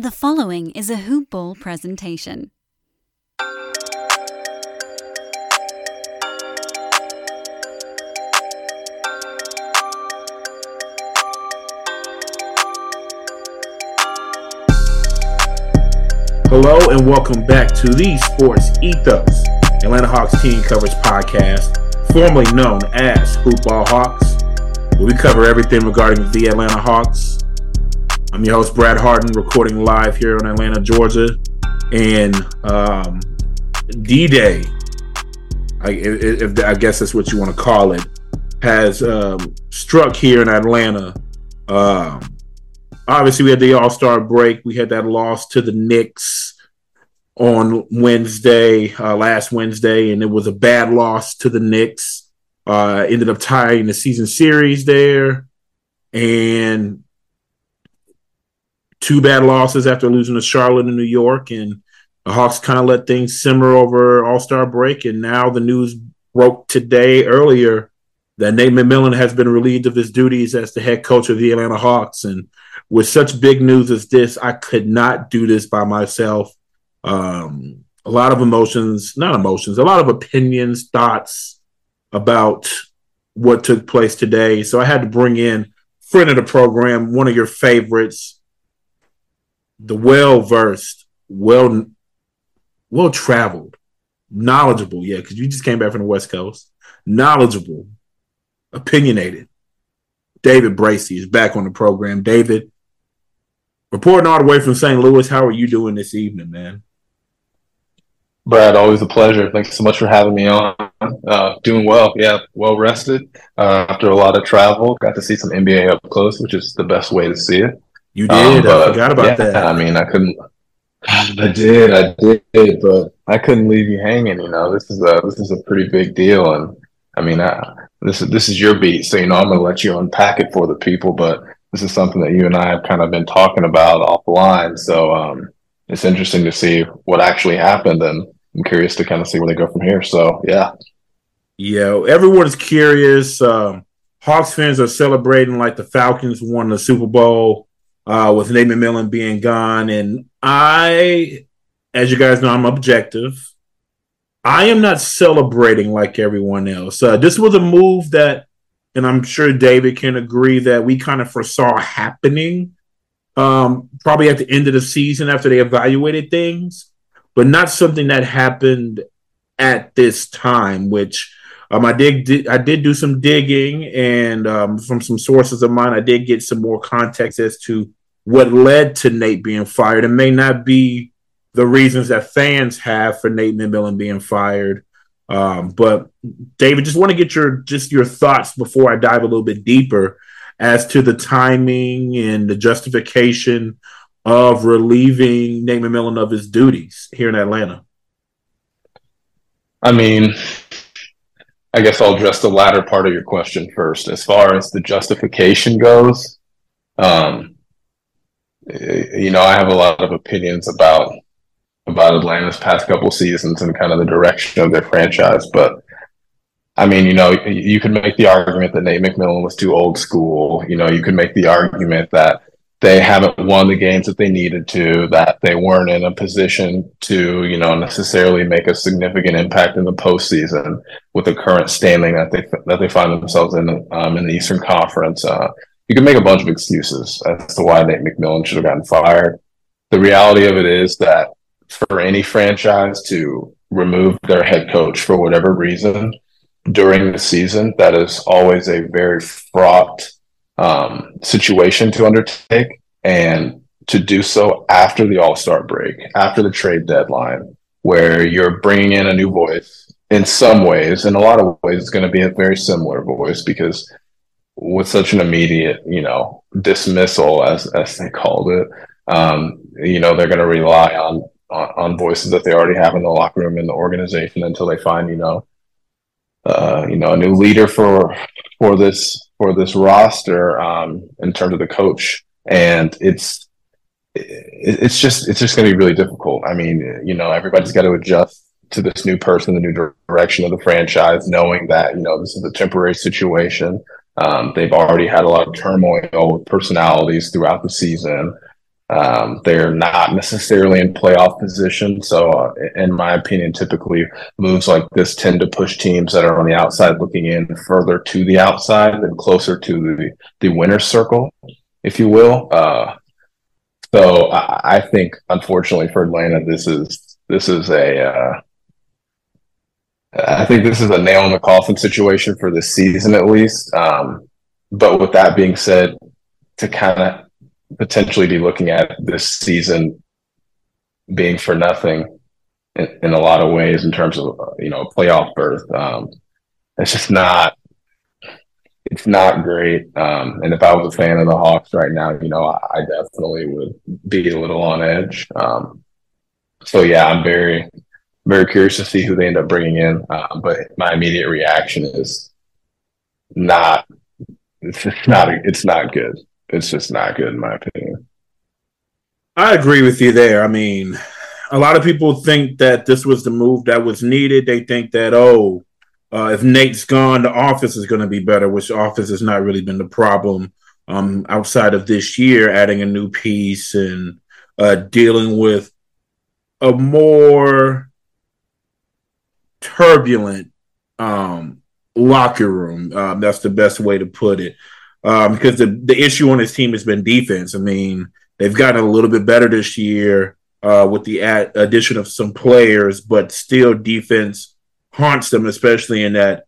The following is a Hoop Ball presentation. Hello and welcome back to the Sports Ethos Atlanta Hawks team coverage podcast, formerly known as Hoop Ball Hawks, where we cover everything regarding the Atlanta Hawks. I'm your host, Brad Harden, recording live here in Atlanta, Georgia. And D-Day, I guess that's what you want to call it, has struck here in Atlanta. Obviously, we had the All-Star break. We had that loss to the Knicks on Wednesday, last Wednesday, and it was a bad loss to the Knicks. Ended up tying the season series there. And two bad losses after losing to Charlotte and New York, and the Hawks kind of let things simmer over All-Star break, and now the news broke today earlier that Nate McMillan has been relieved of his duties as the head coach of the Atlanta Hawks. And with such big news as this, I could not do this by myself. A lot of a lot of opinions, thoughts about what took place today. So I had to bring in friend of the program, one of your favorites, the well-versed, well-traveled, knowledgeable, because you just came back from the West Coast, knowledgeable, opinionated, David Bracey is back on the program. David, reporting all the way from St. Louis, how are you doing this evening, man? Brad, always a pleasure. Thanks so much for having me on. Doing well. Yeah, well rested after a lot of travel. Got to see some NBA up close, which is the best way to see it. You did. I forgot about that. I mean, I did, but I couldn't leave you hanging. You know, this is a pretty big deal, and I mean, this is your beat, so I'm going to let you unpack it for the people. But this is something that you and I have kind of been talking about offline, so it's interesting to see what actually happened, and I'm curious to kind of see where they go from here. So, yeah, everyone's curious. Hawks fans are celebrating like the Falcons won the Super Bowl. With Nate McMillan being gone. And I, as you guys know, I'm objective. I am not celebrating like everyone else. This was a move that, and I'm sure David can agree, that we kind of foresaw happening probably at the end of the season after they evaluated things, but not something that happened at this time, which I did do some digging, and from some sources of mine, I did get some more context as to what led to Nate being fired. It may not be the reasons that fans have for Nate McMillan being fired. But David, just want to get your thoughts before I dive a little bit deeper as to the timing and the justification of relieving Nate McMillan of his duties here in Atlanta. I mean, I guess I'll address the latter part of your question first. As far as the justification goes, I have a lot of opinions about Atlanta's past couple seasons and kind of the direction of their franchise. But, I mean, you could make the argument that Nate McMillan was too old school. You could make the argument that they haven't won the games that they needed to, that they weren't in a position to, necessarily make a significant impact in the postseason with the current standing that they find themselves in the Eastern Conference. You can make a bunch of excuses as to why Nate McMillan should have gotten fired. The reality of it is that for any franchise to remove their head coach for whatever reason during the season, that is always a very fraught situation to undertake, and to do so after the All-Star break, after the trade deadline, where you're bringing in a new voice. In some ways, in a lot of ways, it's going to be a very similar voice, because with such an immediate, dismissal, as they called it, they're going to rely on voices that they already have in the locker room in the organization until they find, a new leader for this roster in terms of the coach. And it's just going to be really difficult. I mean, everybody's got to adjust to this new person, the new direction of the franchise, knowing that, this is a temporary situation. They've already had a lot of turmoil with personalities throughout the season. They're not necessarily in playoff position. So, in my opinion, typically moves like this tend to push teams that are on the outside looking in further to the outside and closer to the winner's circle, if you will. So, I think, unfortunately for Atlanta, I think this is a nail in the coffin situation for this season, at least. But with that being said, to kind of potentially be looking at this season being for nothing in a lot of ways in terms of playoff berth. It's just not. It's not great. And if I was a fan of the Hawks right now, I definitely would be a little on edge. So yeah, I'm very, very curious to see who they end up bringing in. But my immediate reaction is not. It's not good. It's just not good in my opinion. I agree with you there. I mean, a lot of people think that this was the move that was needed. They think that, if Nate's gone, the offense is going to be better, which offense has not really been the problem outside of this year, adding a new piece and dealing with a more turbulent locker room. That's the best way to put it. Because the issue on his team has been defense. I mean, they've gotten a little bit better this year with the addition of some players, but still defense haunts them, especially in that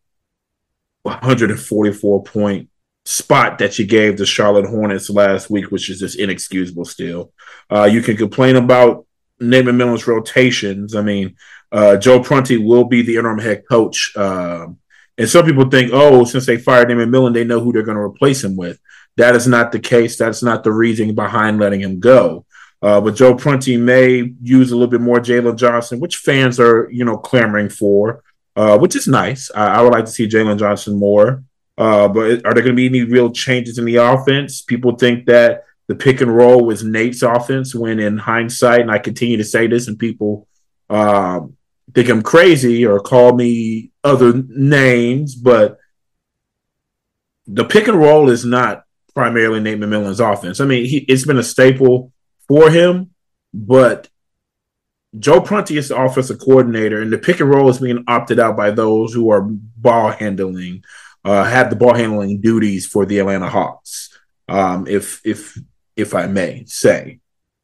144-point spot that you gave the Charlotte Hornets last week, which is just inexcusable still. You can complain about Nate McMillan's rotations. I mean, Joe Prunty will be the interim head coach. And some people think, since they fired Nate McMillan, they know who they're going to replace him with. That is not the case. That's not the reason behind letting him go. But Joe Prunty may use a little bit more Jalen Johnson, which fans are, clamoring for, which is nice. I would like to see Jalen Johnson more. But are there going to be any real changes in the offense? People think that the pick and roll was Nate's offense when in hindsight, and I continue to say this, and people think I'm crazy or call me other names, but the pick and roll is not primarily Nate McMillan's offense. I mean, it's been a staple for him, but Joe Prunty is the offensive coordinator, and the pick and roll is being opted out by those who are ball handling, have the ball handling duties for the Atlanta Hawks, if I may say.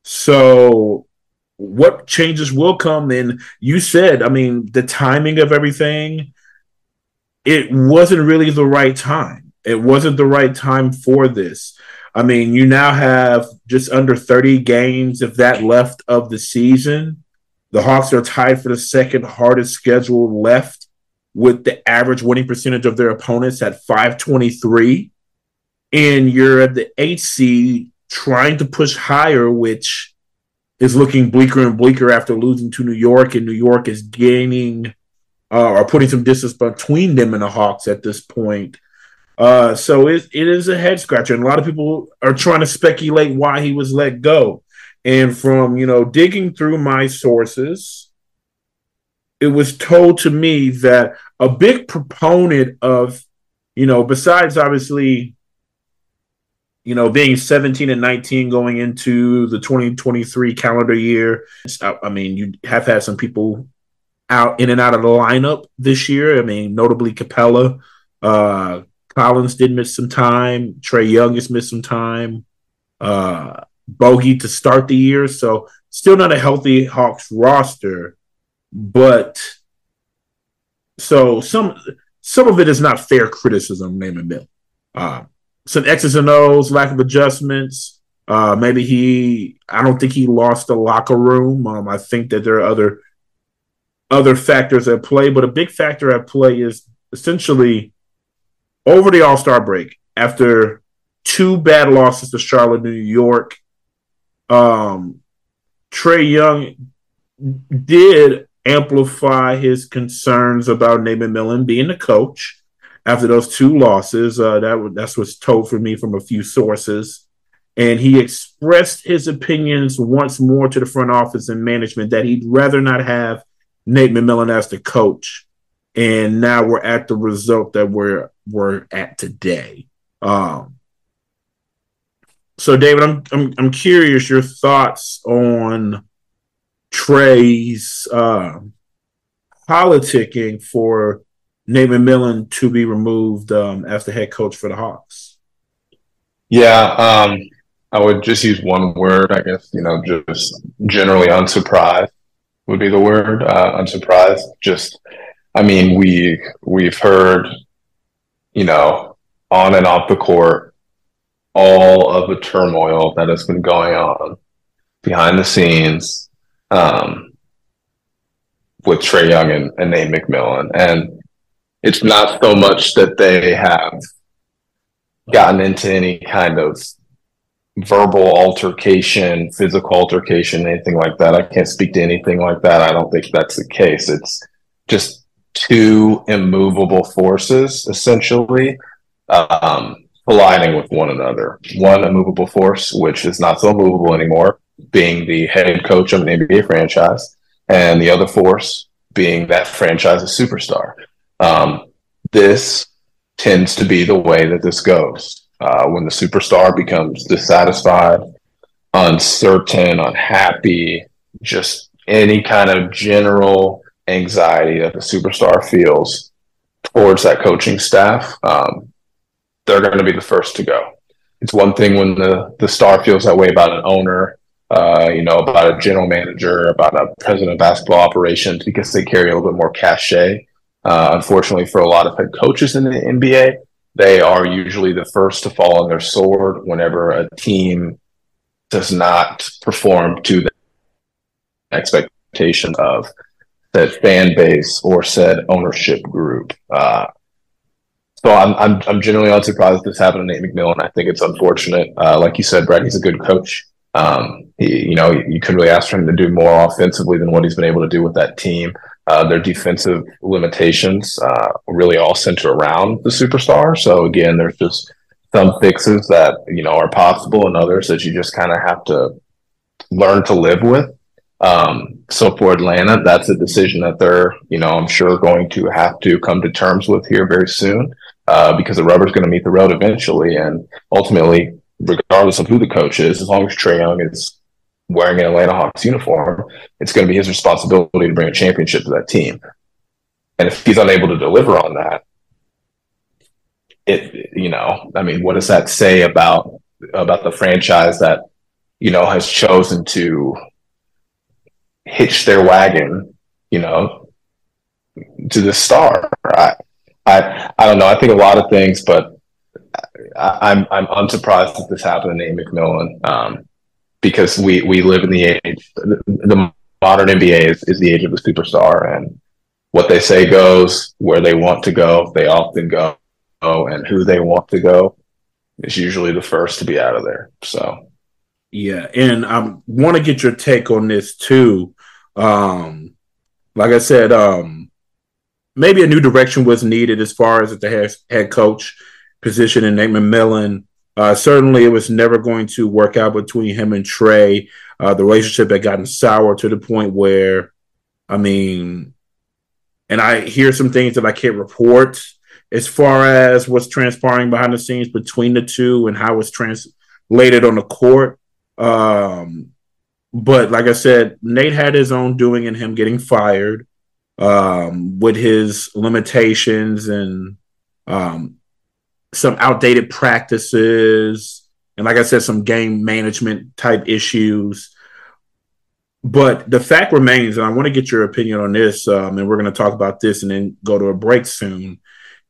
So what changes will come? And you said, I mean, the timing of everything, it wasn't really the right time. It wasn't the right time for this. I mean, you now have just under 30 games, if that, left of the season. The Hawks are tied for the second hardest schedule left, with the average winning percentage of their opponents at .523. And you're at the 8th seed trying to push higher, which is looking bleaker and bleaker after losing to New York, and New York is gaining or putting some distance between them and the Hawks at this point. So it is a head scratcher, and a lot of people are trying to speculate why he was let go. And from, digging through my sources, it was told to me that a big proponent of, besides obviously, being 17-19 going into the 2023 calendar year. I mean, you have had some people out in and out of the lineup this year. I mean, notably Capella. Collins did miss some time. Trae Young has missed some time. Bogey to start the year. So still not a healthy Hawks roster. But so some of it is not fair criticism, name and mill. Some X's and O's, lack of adjustments. Maybe I don't think he lost the locker room. I think that there are other factors at play, but a big factor at play is essentially over the All-Star break, after 2 bad losses to Charlotte, New York, Trae Young did amplify his concerns about Nate McMillan being the coach. After those 2 losses, that's what's told for me from a few sources. And he expressed his opinions once more to the front office and management that he'd rather not have Nate McMillan as the coach. And now we're at the result that we're at today. So, David, I'm curious your thoughts on Trey's politicking for Nate McMillan to be removed as the head coach for the Hawks. Yeah, I would just use one word, I guess, just generally unsurprised would be the word, unsurprised. Just, I mean, we've heard, on and off the court, all of the turmoil that has been going on behind the scenes with Trae Young and Nate McMillan. And it's not so much that they have gotten into any kind of verbal altercation, physical altercation, anything like that. I can't speak to anything like that. I don't think that's the case. It's just two immovable forces, essentially, colliding with one another. One immovable force, which is not so immovable anymore, being the head coach of an NBA franchise, and the other force being that franchise's superstar. This tends to be the way that this goes. When the superstar becomes dissatisfied, uncertain, unhappy, just any kind of general anxiety that the superstar feels towards that coaching staff, they're going to be the first to go. It's one thing when the star feels that way about an owner, about a general manager, about a president of basketball operations, because they carry a little bit more cachet. Unfortunately, for a lot of head coaches in the NBA, they are usually the first to fall on their sword whenever a team does not perform to the expectation of that fan base or said ownership group. So I'm generally unsurprised this happened to Nate McMillan. I think it's unfortunate. Like you said, Brett, he's a good coach. You couldn't really ask for him to do more offensively than what he's been able to do with that team. Their defensive limitations really all center around the superstar. So again, there's just some fixes that are possible, and others that you just kind of have to learn to live with. So for Atlanta, that's a decision that they're I'm sure going to have to come to terms with here very soon, because the rubber's going to meet the road eventually, and ultimately, regardless of who the coach is, as long as Trae Young is wearing an Atlanta Hawks uniform, it's going to be his responsibility to bring a championship to that team. And if he's unable to deliver on that, what does that say about the franchise that, has chosen to hitch their wagon, to the star? I don't know. I think a lot of things, but I'm unsurprised that this happened to Nate McMillan. Because we live in the age, the modern NBA is the age of the superstar, and what they say goes. Where they want to go, they often go, and who they want to go is usually the first to be out of there. So, yeah, and I want to get your take on this too. Like I said, maybe a new direction was needed as far as the head coach position in Nate McMillan. Certainly, it was never going to work out between him and Trae. The relationship had gotten sour to the point where, and I hear some things that I can't report as far as what's transpiring behind the scenes between the two and how it's translated on the court. But like I said, Nate had his own doing in him getting fired with his limitations and some outdated practices, and like I said, some game management type issues. But the fact remains, and I want to get your opinion on this, and we're going to talk about this and then go to a break soon.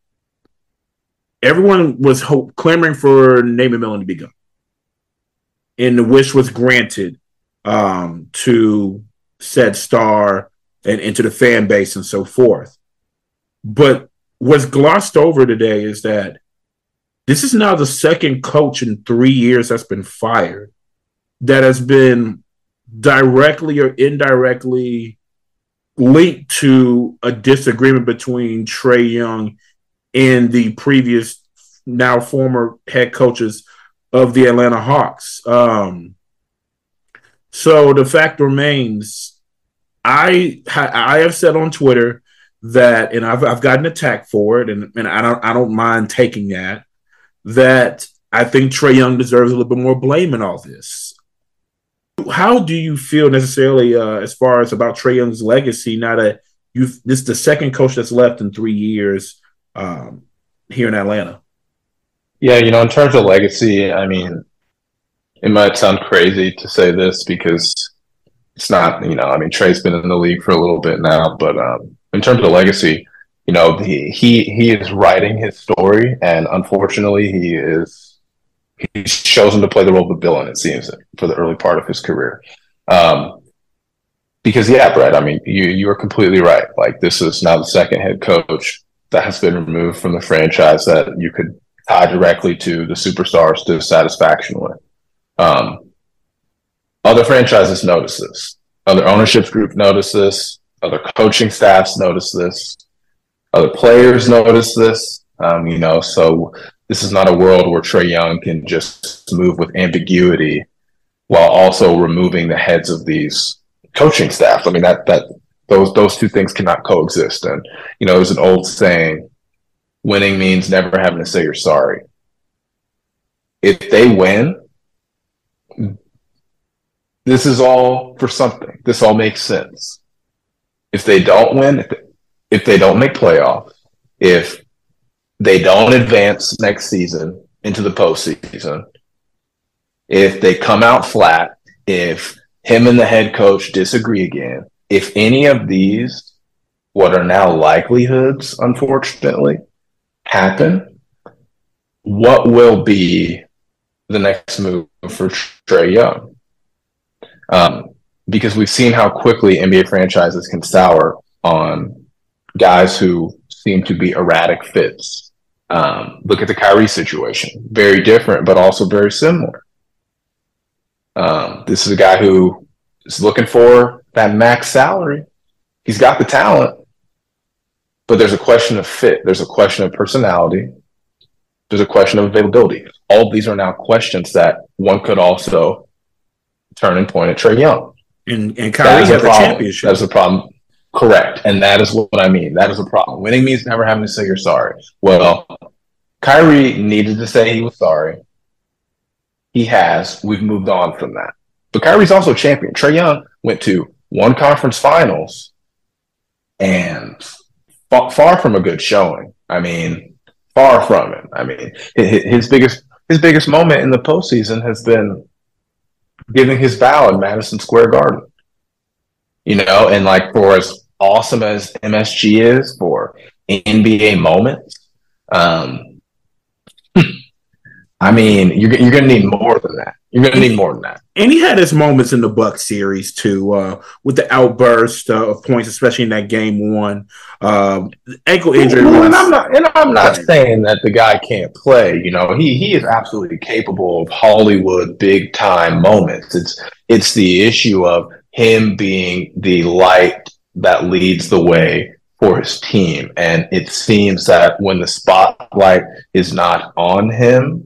Everyone was clamoring for Nate McMillan to be gone, and the wish was granted to said star and to the fan base and so forth. But what's glossed over today is that this is now the second coach in 3 years that's been fired that has been directly or indirectly linked to a disagreement between Trae Young and the previous, now former head coaches of the Atlanta Hawks. So the fact remains, I have said on Twitter that, and I've gotten attacked for it, and I don't mind taking that I think Trae Young deserves a little bit more blame in all this. How do you feel necessarily as far as about Trae Young's legacy now that this is the second coach that's left in 3 years here in Atlanta? Yeah, in terms of legacy, I mean, it might sound crazy to say this because it's not, I mean, Trey's been in the league for a little bit now, but in terms of legacy, he is writing his story, and unfortunately, he's chosen to play the role of the villain, it seems, for the early part of his career. Because, yeah, Brett, I mean, you are completely right. Like, this is now the second head coach that has been removed from the franchise that you could tie directly to the superstars' dissatisfaction with. Other franchises notice this. Other ownership groups notice this. Other coaching staffs notice this. Other players notice this. So this is not a world where Trae Young can just move with ambiguity while also removing the heads of these coaching staff. I mean, those two things cannot coexist. And, there's an old saying, winning means never having to say you're sorry. If they win, this is all for something. This all makes sense. If they don't win, if they don't make playoffs, if they don't advance next season into the postseason, if they come out flat, if him and the head coach disagree again, if any of these, what are now likelihoods, unfortunately, happen, what will be the next move for Trae Young? Because we've seen how quickly NBA franchises can sour on guys who seem to be erratic fits. Look at the Kyrie situation. Very different, but also very similar. This is a guy who is looking for that max salary. He's got the talent, but there's a question of fit. There's a question of personality. There's a question of availability. All of these are now questions that one could also turn and point at Trae Young. And Kyrie has the championship. That's a problem. Correct. And that is what I mean. That is a problem. Winning means never having to say you're sorry. Well, Kyrie needed to say he was sorry. He has. We've moved on from that. But Kyrie's also a champion. Trae Young went to one conference finals and far from a good showing. I mean, far from it. I mean, his biggest moment in the postseason has been giving his vow in Madison Square Garden. And like, for as awesome as MSG is for NBA moments, I mean, you're going to need more than that. You're going to need more than that. And he had his moments in the Bucks series too, with the outburst of points, especially in that game one. Ankle injury. And I'm not saying that the guy can't play. He is absolutely capable of Hollywood big time moments. It's the issue of him being the light that leads the way for his team. And it seems that when the spotlight is not on him,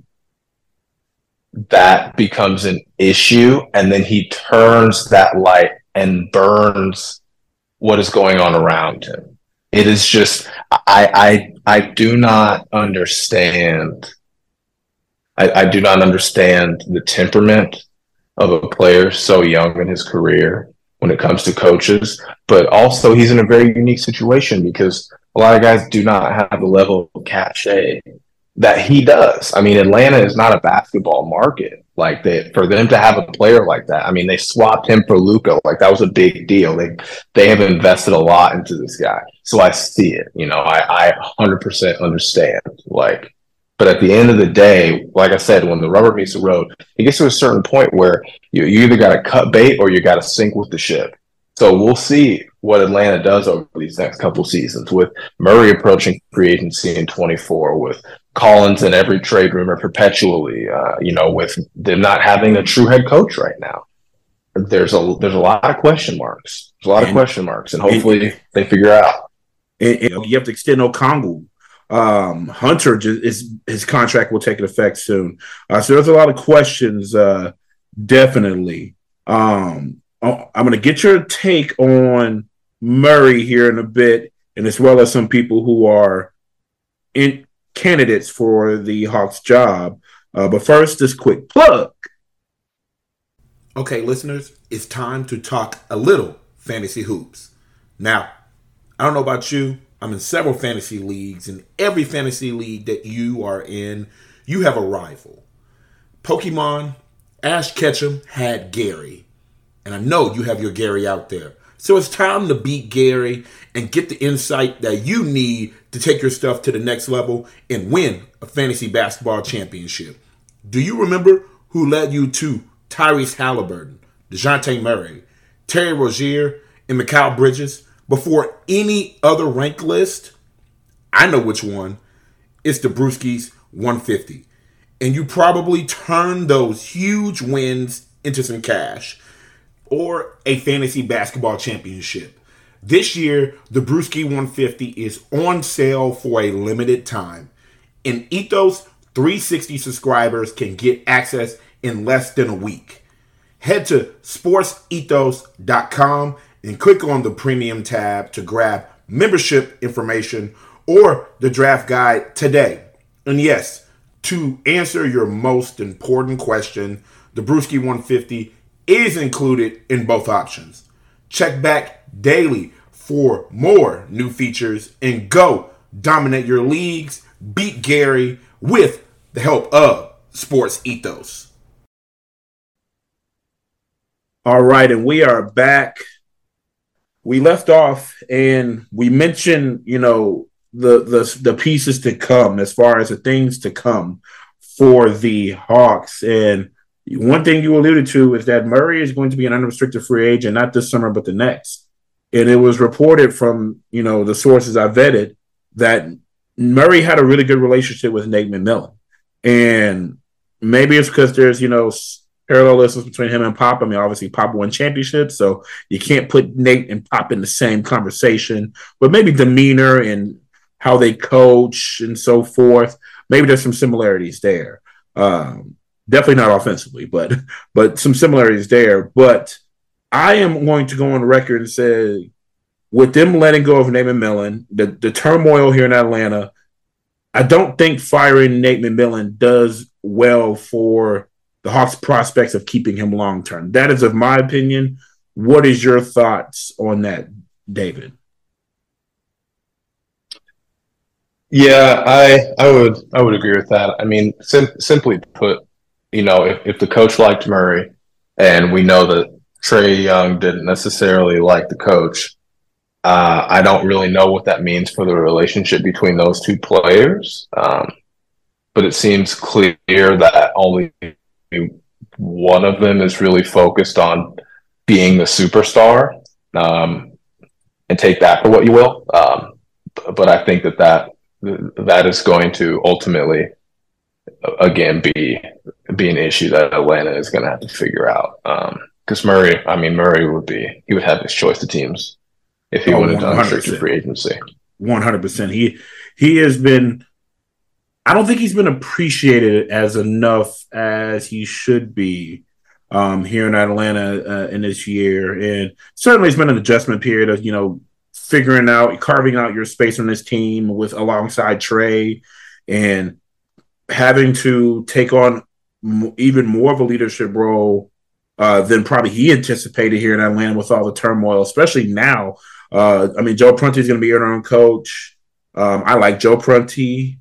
that becomes an issue, and then he turns that light and burns what is going on around him. It is just, I do not understand. I do not understand the temperament of a player so young in his career when it comes to coaches, but also he's in a very unique situation because a lot of guys do not have the level of cachet that he does. I mean, Atlanta is not a basketball market. Like, for them to have a player like that, I mean, they swapped him for Luka. Like, that was a big deal. They have invested a lot into this guy. So I see it. I 100% understand. Like, but at the end of the day, like I said, when the rubber meets the road, it gets to a certain point where you either got to cut bait or you got to sink with the ship. So we'll see what Atlanta does over these next couple seasons, with Murray approaching free agency in 24, with Collins in every trade rumor perpetually, with them not having a true head coach right now. There's a lot of question marks. And hopefully they figure out. You have to extend Okongwu. Hunter, his contract will take effect soon. So there's a lot of questions, definitely. I'm going to get your take on Murray here in a bit, and as well as some people who are in candidates for the Hawks job. But first, this quick plug. Okay, listeners, it's time to talk a little fantasy hoops. Now, I don't know about you. I'm in several fantasy leagues. In every fantasy league that you are in, you have a rival. Pokemon, Ash Ketchum had Gary. And I know you have your Gary out there. So it's time to beat Gary and get the insight that you need to take your stuff to the next level and win a fantasy basketball championship. Do you remember who led you to Tyrese Halliburton, DeJounte Murray, Terry Rozier, and Mikal Bridges before any other rank list? I know which one. It's the Brewskis 150. And you probably turned those huge wins into some cash or a fantasy basketball championship. This year, the Brewski 150 is on sale for a limited time. And Ethos 360 subscribers can get access in less than a week. Head to sportsethos.com and click on the premium tab to grab membership information or the draft guide today. And yes, to answer your most important question, the Brewski 150 is included in both options. Check back daily for more new features and go dominate your leagues, beat Gary with the help of Sports Ethos. All right, and we are back. We left off and we mentioned, the pieces to come as far as the things to come for the Hawks. And one thing you alluded to is that Murray is going to be an unrestricted free agent, not this summer, but the next. And it was reported from, the sources I vetted that Murray had a really good relationship with Nate McMillan. And maybe it's because there's, parallelisms between him and Pop. I mean, obviously Pop won championships, so you can't put Nate and Pop in the same conversation, but maybe demeanor and how they coach and so forth. Maybe there's some similarities there. Definitely not offensively, but some similarities there. But I am going to go on record and say, with them letting go of Nate McMillan, the turmoil here in Atlanta, I don't think firing Nate McMillan does well for the Hawks' prospects of keeping him long-term. That is of my opinion. What is your thoughts on that, David? Yeah, I would agree with that. I mean, simply put, if the coach liked Murray, and we know that Trae Young didn't necessarily like the coach, I don't really know what that means for the relationship between those two players. But it seems clear that only one of them is really focused on being the superstar, and take that for what you will. But I think that is going to ultimately, again, be an issue that Atlanta is going to have to figure out. Because Murray would have his choice of teams if he went into unrestricted free agency. 100%. He has been. I don't think he's been appreciated as enough as he should be here in Atlanta in this year. And certainly it's been an adjustment period of, carving out your space on this team alongside Trae and having to take on even more of a leadership role than probably he anticipated here in Atlanta with all the turmoil, especially now. Joe Prunty is going to be interim coach. I like Joe Prunty.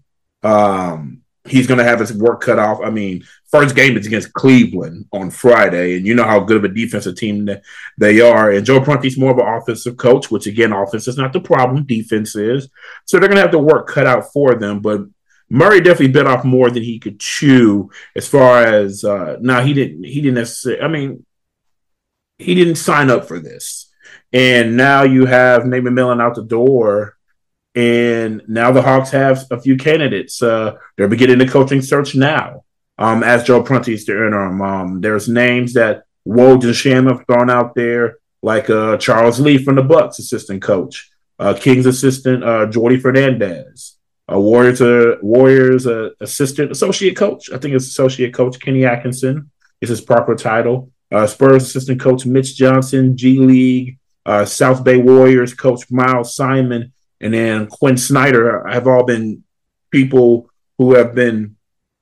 He's going to have his work cut off. I mean, first game is against Cleveland on Friday, and you know how good of a defensive team they are. And Joe Prunty's more of an offensive coach, which, again, offense is not the problem. Defense is. So they're going to have the work cut out for them. But Murray definitely bit off more than he could chew as far as he didn't necessarily. I mean, he didn't sign up for this. And now you have Nate McMillan out the door. And now the Hawks have a few candidates. They're beginning the coaching search now. As Joe Prunty's the interim. There's names that Woj and Sham have thrown out there, like Charles Lee from the Bucks, assistant coach. Kings assistant Jordy Fernandez. Warriors associate coach. I think it's associate coach Kenny Atkinson is his proper title. Spurs assistant coach Mitch Johnson. G League. South Bay Warriors coach Miles Simon. And then Quinn Snyder have all been people who have been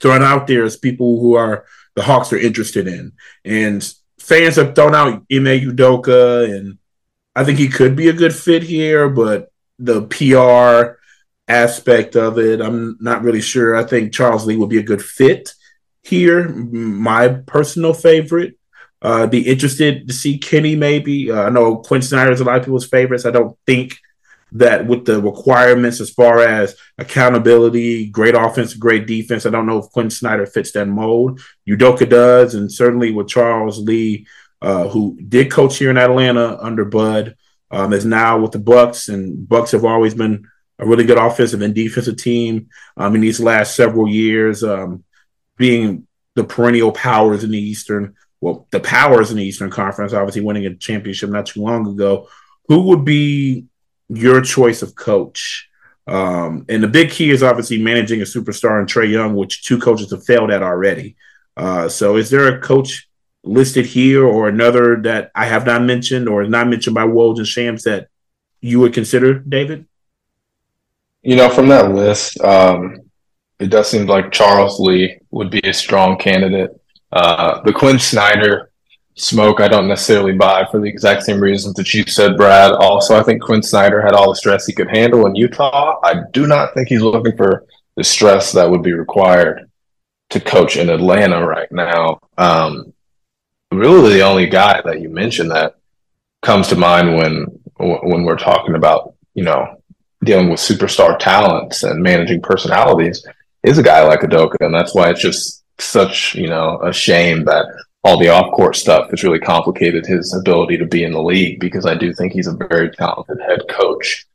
thrown out there as people who are the Hawks are interested in. And fans have thrown out Ime Udoka, and I think he could be a good fit here, but the PR aspect of it, I'm not really sure. I think Charles Lee would be a good fit here. My personal favorite. Be interested to see Kenny maybe. I know Quinn Snyder is a lot of people's favorites. I don't think that with the requirements as far as accountability, great offense, great defense, I don't know if Quinn Snyder fits that mold. Udoka does, and certainly with Charles Lee, who did coach here in Atlanta under Bud, is now with the Bucks, and Bucks have always been a really good offensive and defensive team in these last several years, being the perennial powers in the Eastern. Well, the powers in the Eastern Conference, obviously winning a championship not too long ago. Who would be your choice of coach? And the big key is obviously managing a superstar in Trae Young, which two coaches have failed at already. So is there a coach listed here or another that I have not mentioned or is not mentioned by Woj and Shams that you would consider, David? From that list, it does seem like Charles Lee would be a strong candidate. The Quinn Snyder smoke, I don't necessarily buy for the exact same reasons that you said, Brad. Also, I think Quinn Snyder had all the stress he could handle in Utah. I do not think he's looking for the stress that would be required to coach in Atlanta right now. Really, the only guy that you mentioned that comes to mind when we're talking about, dealing with superstar talents and managing personalities is a guy like Udoka, and that's why it's just such, a shame that all the off-court stuff has really complicated his ability to be in the league, because I do think he's a very talented head coach.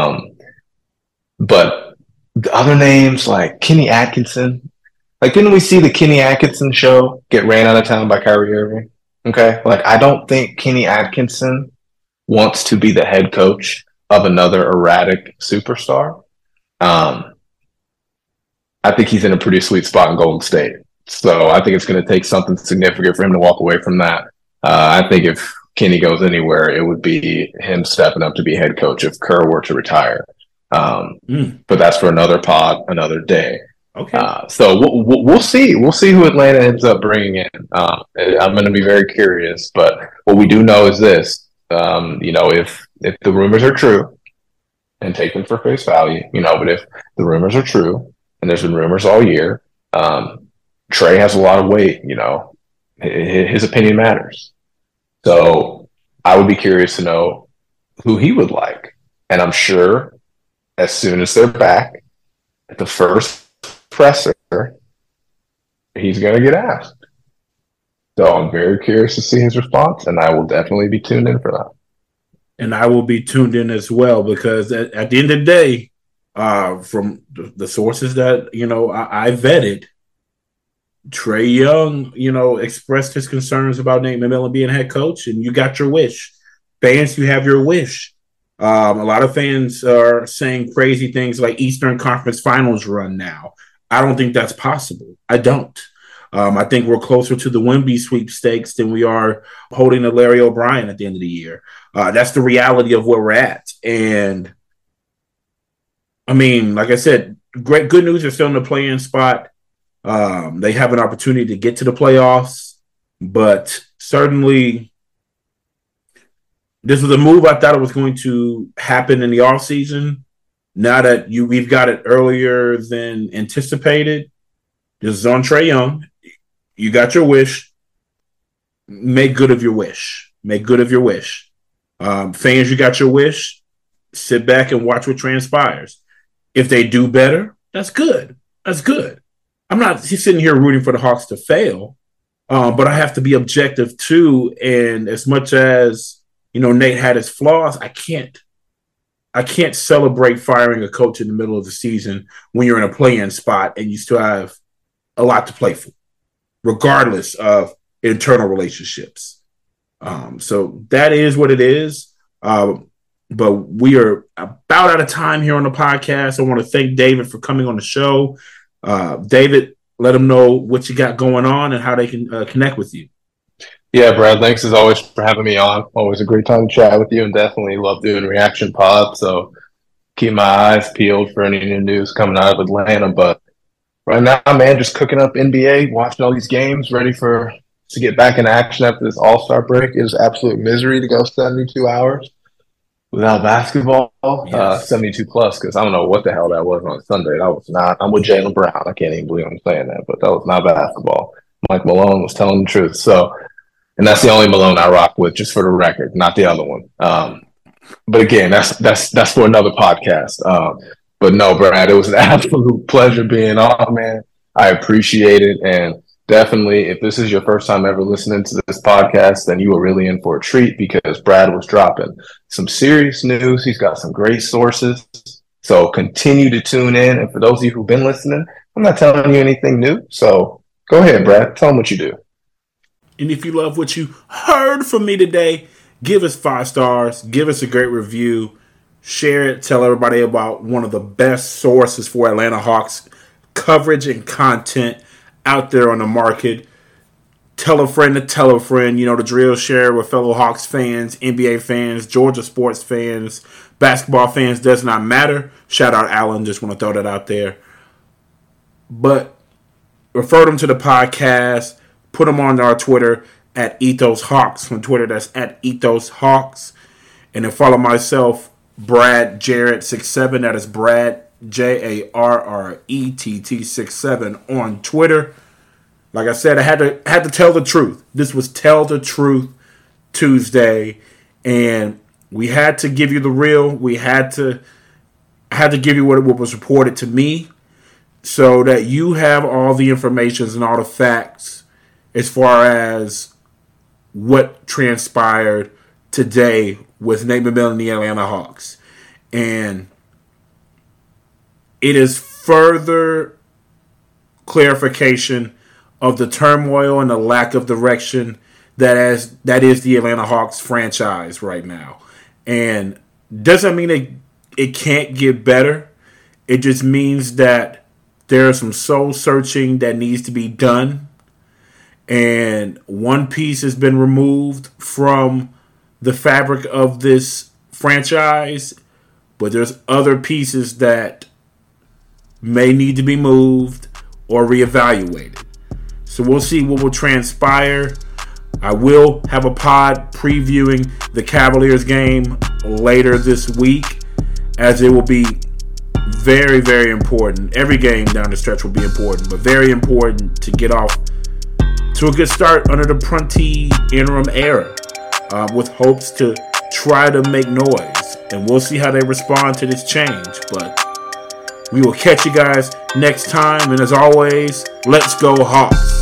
But the other names like Kenny Atkinson, didn't we see the Kenny Atkinson show get ran out of town by Kyrie Irving? Okay. I don't think Kenny Atkinson wants to be the head coach of another erratic superstar. I think he's in a pretty sweet spot in Golden State. So I think it's going to take something significant for him to walk away from that. I think if Kenny goes anywhere, it would be him stepping up to be head coach if Kerr were to retire. But that's for another pod, another day. Okay. So we'll see. We'll see who Atlanta ends up bringing in. I'm going to be very curious. But what we do know is this: if the rumors are true, and take them for face value, but if the rumors are true, and there's been rumors all year, Trae has a lot of weight. His opinion matters. So I would be curious to know who he would like, and I'm sure as soon as they're back at the first presser, he's going to get asked. So I'm very curious to see his response, and I will definitely be tuned in for that. And I will be tuned in as well, because at the end of the day, from the sources that, I vetted, Trae Young, expressed his concerns about Nate McMillan being head coach, and you got your wish. Fans, you have your wish. A lot of fans are saying crazy things like Eastern Conference Finals run now. I don't think that's possible. I don't. I think we're closer to the Wemby sweepstakes than we are holding a Larry O'Brien at the end of the year. That's the reality of where we're at. And, like I said, good news, they're still in the play-in spot. They have an opportunity to get to the playoffs. But certainly, this was a move I thought it was going to happen in the offseason. Now that we've got it earlier than anticipated, this is on Trae Young. You got your wish. Make good of your wish. Make good of your wish. Fans, you got your wish. Sit back and watch what transpires. If they do better, that's good. That's good. I'm not sitting here rooting for the Hawks to fail, but I have to be objective too. And as much as, Nate had his flaws, I can't celebrate firing a coach in the middle of the season when you're in a play-in spot and you still have a lot to play for, regardless of internal relationships. So that is what it is. But we are about out of time here on the podcast. I want to thank David for coming on the show. David, let them know what you got going on and how they can connect with you. Yeah, Brad, thanks as always for having me on. Always a great time to chat with you, and definitely love doing reaction pods. So keep my eyes peeled for any new news coming out of Atlanta. But Right now, man, just cooking up NBA, watching all these games, ready to get back in action after this All-Star break. It was absolute misery to go 72 hours without basketball. Yes. 72 plus, because I don't know what the hell that was on Sunday. That was not. I'm with Jaylen Brown. I can't even believe I'm saying that, but that was not basketball. Mike Malone was telling the truth. So, and that's the only Malone I rock with, just for the record, not the other one. But again, that's for another podcast. But no, Brad, it was an absolute pleasure being on, man. I appreciate it. And definitely, if this is your first time ever listening to this podcast, then you were really in for a treat, because Brad was dropping some serious news. He's got some great sources. So continue to tune in. And for those of you who've been listening, I'm not telling you anything new. So go ahead, Brad. Tell them what you do. And if you love what you heard from me today, give us 5 stars. Give us a great review. Share it. Tell everybody about one of the best sources for Atlanta Hawks coverage and content out there on the market. Tell a friend to tell a friend. You know the drill. Share with fellow Hawks fans, NBA fans, Georgia sports fans, basketball fans. Does not matter. Shout out Allen. Just want to throw that out there. But refer them to the podcast. Put them on our Twitter at Ethos Hawks. On Twitter, that's at Ethos Hawks. And then follow myself, Brad Jarrett 67. That is Brad JARRETT 67 on Twitter. Like I said, I had to tell the truth. This was Tell the Truth Tuesday, and we had to give you the real. I had to give you what was reported to me, so that you have all the information and all the facts as far as what transpired today with Nate McMillan and the Atlanta Hawks. And it is further clarification of the turmoil and the lack of direction that is the Atlanta Hawks franchise right now. And doesn't mean it can't get better. It just means that there is some soul searching that needs to be done. And one piece has been removed from the fabric of this franchise, but there's other pieces that may need to be moved or reevaluated. So we'll see what will transpire. I will have a pod previewing the Cavaliers game later this week, as it will be very, very important. Every game down the stretch will be important, but very important to get off to a good start under the Prunty interim era, with hopes to try to make noise. And we'll see how they respond to this change. But we will catch you guys next time. And as always, let's go Hawks.